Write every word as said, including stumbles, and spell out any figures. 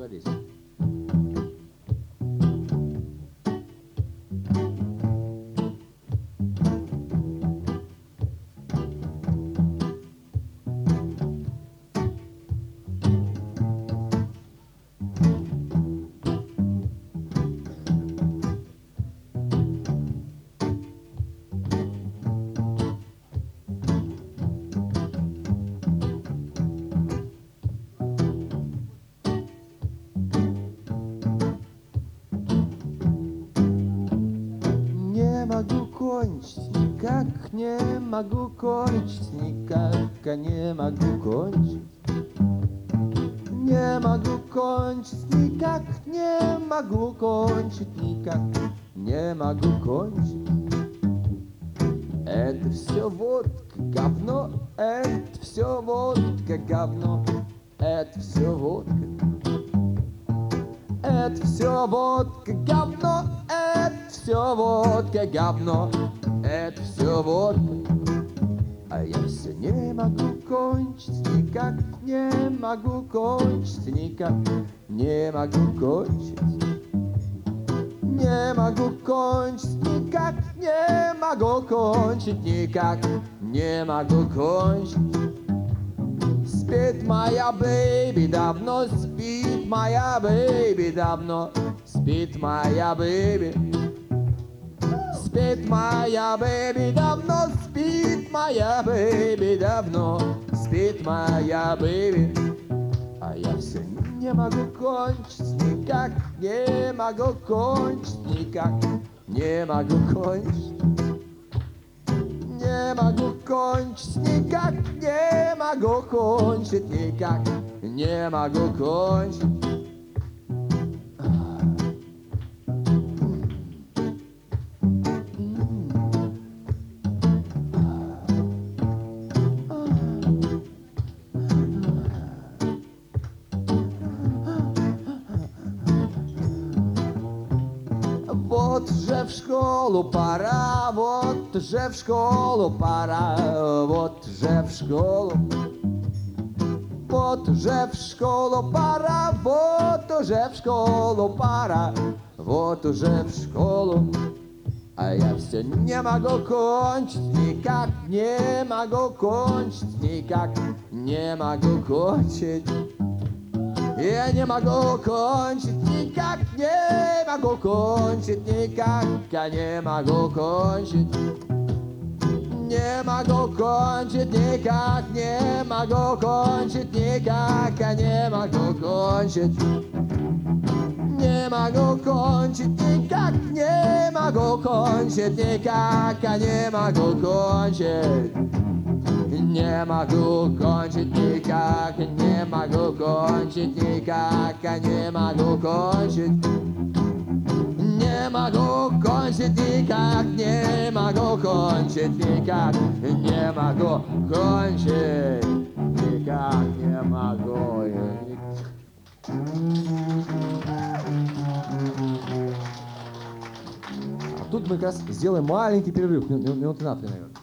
договорились. Не могу кончить, никак не могу кончить, никак не могу кончить. Не могу кончить, никак не могу кончить, никак не могу кончить. Это все водка, говно, это все водка, говно, это все водка. Это все водка, говно, это все водка, говно, это все водка. А я все не могу кончить, никак не могу кончить, никак не могу кончить. Не могу кончить, никак не могу кончить, никак не могу кончить. Спит моя бэйби, давно спит моя бэйби, давно спит моя бэйби. Спит моя бэйби, давно спит моя бэйби, давно спит моя бэйби. А я все не могу кончить, никак не могу кончить, никак не могу кончить. Не могу кончить, никак не могу кончить, никак не могу кончить. Вот уже в школу пора, вот уже в школу пора, вот уже в школу. Вот уже в школу пора, вот уже в школу пора, вот уже в школу. А я все не могу кончить, никак не могу кончить, никак не могу кончить. Я не могу кончить, никак не могу кончить, никак я не могу кончить. Не могу кончить, никак не могу кончить, никак я не могу кончить. Не могу кончить, никак не могу кончить, никак я не могу кончить. Не могу кончить, никак не могу кончить, никак я не могу кончить. Не могу кончить, никак не могу кончить, никак не могу кончить, никак не могу. А тут мы как раз сделаем маленький перерыв, минуты на три, наверное.